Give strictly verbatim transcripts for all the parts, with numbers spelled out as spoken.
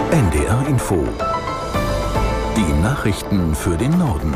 N D R Info. Die Nachrichten für den Norden.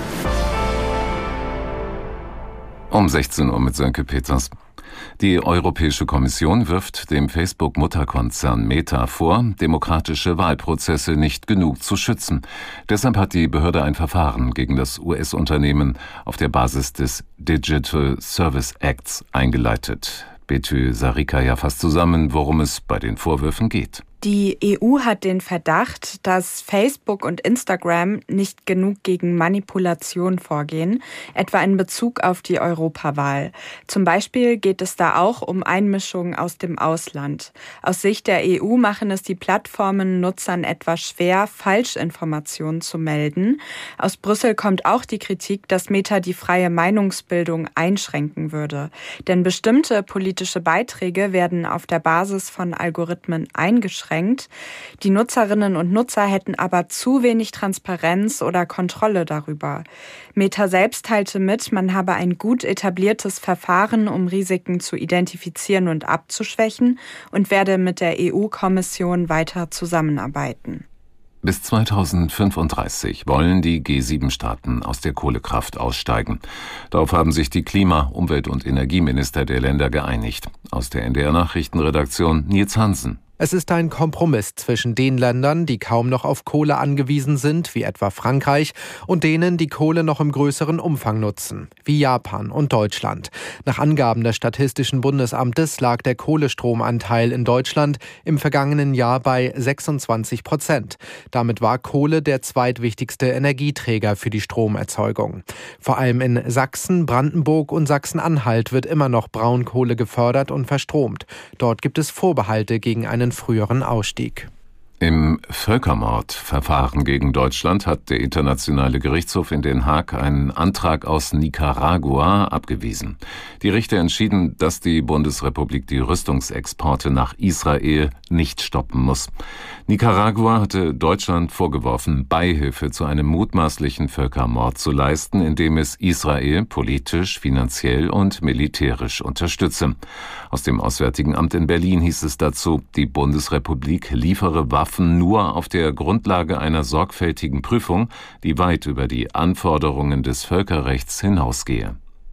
Um sechzehn Uhr mit Sönke Peters. Die Europäische Kommission wirft dem Facebook-Mutterkonzern Meta vor, demokratische Wahlprozesse nicht genug zu schützen. Deshalb hat die Behörde ein Verfahren gegen das U S-Unternehmen auf der Basis des Digital Service Acts eingeleitet. Betül Sarikaya fasst zusammen, worum es bei den Vorwürfen geht. Die E U hat den Verdacht, dass Facebook und Instagram nicht genug gegen Manipulation vorgehen, etwa in Bezug auf die Europawahl. Zum Beispiel geht es da auch um Einmischungen aus dem Ausland. Aus Sicht der E U machen es die Plattformen Nutzern etwas schwer, Falschinformationen zu melden. Aus Brüssel kommt auch die Kritik, dass Meta die freie Meinungsbildung einschränken würde. Denn bestimmte politische Beiträge werden auf der Basis von Algorithmen eingeschränkt. Die Nutzerinnen und Nutzer hätten aber zu wenig Transparenz oder Kontrolle darüber. Meta selbst teilte mit, man habe ein gut etabliertes Verfahren, um Risiken zu identifizieren und abzuschwächen, und werde mit der E U-Kommission weiter zusammenarbeiten. Bis zweitausendfünfunddreißig wollen die G sieben Staaten aus der Kohlekraft aussteigen. Darauf haben sich die Klima-, Umwelt- und Energieminister der Länder geeinigt. Aus der N D R-Nachrichtenredaktion Nils Hansen. Es ist ein Kompromiss zwischen den Ländern, die kaum noch auf Kohle angewiesen sind, wie etwa Frankreich, und denen, die Kohle noch im größeren Umfang nutzen, wie Japan und Deutschland. Nach Angaben des Statistischen Bundesamtes lag der Kohlestromanteil in Deutschland im vergangenen Jahr bei sechsundzwanzig Prozent. Damit war Kohle der zweitwichtigste Energieträger für die Stromerzeugung. Vor allem in Sachsen, Brandenburg und Sachsen-Anhalt wird immer noch Braunkohle gefördert und verstromt. Dort gibt es Vorbehalte gegen einen früheren Ausstieg. Im Völkermordverfahren gegen Deutschland hat der Internationale Gerichtshof in Den Haag einen Antrag aus Nicaragua abgewiesen. Die Richter entschieden, dass die Bundesrepublik die Rüstungsexporte nach Israel nicht stoppen muss. Nicaragua hatte Deutschland vorgeworfen, Beihilfe zu einem mutmaßlichen Völkermord zu leisten, indem es Israel politisch, finanziell und militärisch unterstütze. Aus dem Auswärtigen Amt in Berlin hieß es dazu, die Bundesrepublik liefere Waffen nur auf der Grundlage einer sorgfältigen Prüfung, die weit über die Anforderungen des Völkerrechts hinausgehe.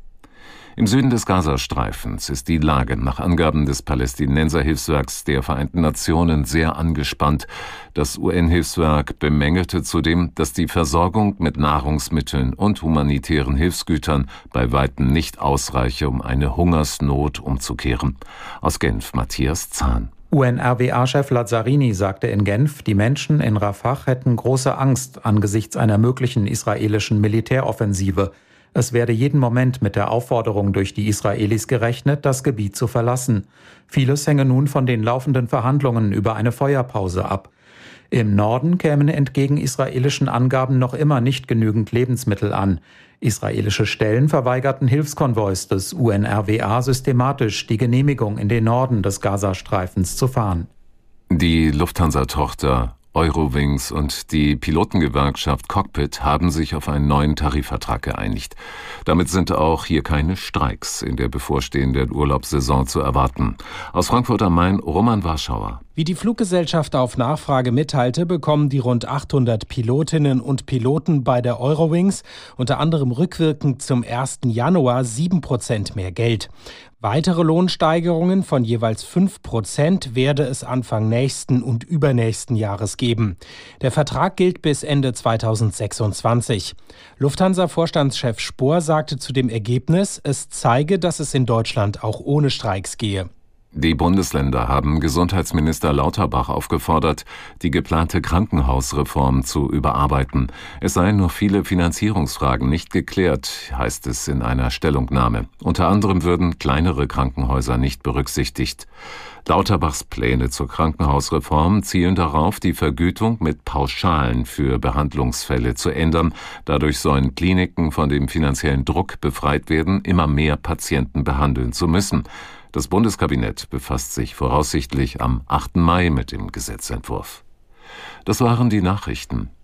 Im Süden des Gazastreifens ist die Lage nach Angaben des Palästinenserhilfswerks der Vereinten Nationen sehr angespannt. Das U N-Hilfswerk bemängelte zudem, dass die Versorgung mit Nahrungsmitteln und humanitären Hilfsgütern bei weitem nicht ausreiche, um eine Hungersnot umzukehren. Aus Genf Matthias Zahn. U N R W A-Chef Lazzarini sagte in Genf, die Menschen in Rafah hätten große Angst angesichts einer möglichen israelischen Militäroffensive. Es werde jeden Moment mit der Aufforderung durch die Israelis gerechnet, das Gebiet zu verlassen. Vieles hänge nun von den laufenden Verhandlungen über eine Feuerpause ab. Im Norden kämen entgegen israelischen Angaben noch immer nicht genügend Lebensmittel an. Israelische Stellen verweigerten Hilfskonvois des U N R W A systematisch die Genehmigung, in den Norden des Gazastreifens zu fahren. Die Lufthansa-Tochter Eurowings und die Pilotengewerkschaft Cockpit haben sich auf einen neuen Tarifvertrag geeinigt. Damit sind auch hier keine Streiks in der bevorstehenden Urlaubssaison zu erwarten. Aus Frankfurt am Main, Roman Warschauer. Wie die Fluggesellschaft auf Nachfrage mitteilte, bekommen die rund achthundert Pilotinnen und Piloten bei der Eurowings unter anderem rückwirkend zum ersten Januar sieben Prozent mehr Geld. Weitere Lohnsteigerungen von jeweils fünf Prozent werde es Anfang nächsten und übernächsten Jahres geben. Der Vertrag gilt bis Ende zweitausendsechsundzwanzig. Lufthansa-Vorstandschef Spohr sagte zu dem Ergebnis, es zeige, dass es in Deutschland auch ohne Streiks gehe. Die Bundesländer haben Gesundheitsminister Lauterbach aufgefordert, die geplante Krankenhausreform zu überarbeiten. Es seien noch viele Finanzierungsfragen nicht geklärt, heißt es in einer Stellungnahme. Unter anderem würden kleinere Krankenhäuser nicht berücksichtigt. Lauterbachs Pläne zur Krankenhausreform zielen darauf, die Vergütung mit Pauschalen für Behandlungsfälle zu ändern. Dadurch sollen Kliniken von dem finanziellen Druck befreit werden, immer mehr Patienten behandeln zu müssen. Das Bundeskabinett befasst sich voraussichtlich am achten Mai mit dem Gesetzentwurf. Das waren die Nachrichten.